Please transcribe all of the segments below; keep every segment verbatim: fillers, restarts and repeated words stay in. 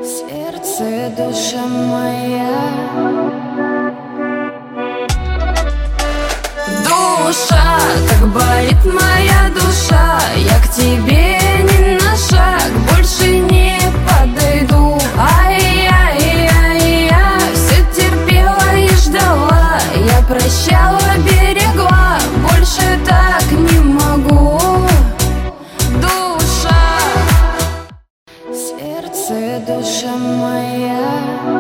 Сердце, душа моя, душа, как болит моя душа. Я к тебе ни на шаг больше не подойду. Ай-яй-яй-я, все терпела и ждала. Я прощала, берегла, больше так не могу. Душа, сердце, душа моя,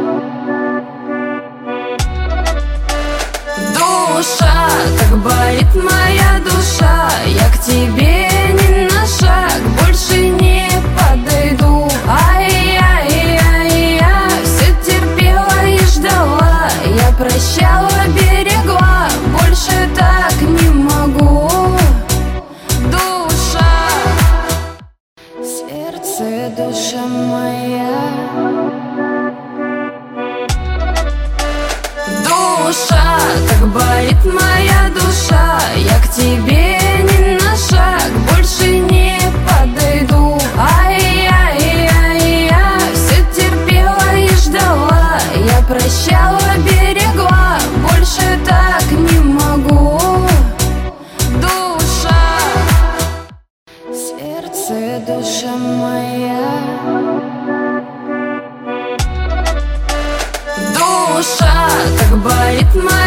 душа, как болит моя душа. Я к тебе ни на шаг больше не подойду. Ай-яй-яй-я, все терпела и ждала. Я прощала, берегла, больше так не могу. Душа, сердце, душа моя, душа, как болит моя душа. Я к тебе ни на шаг больше не подойду. Ай-яй-яй-я, все терпела и ждала. Я прощала, берегла, больше так не могу. Душа, сердце, душа моя, душа, как болит моя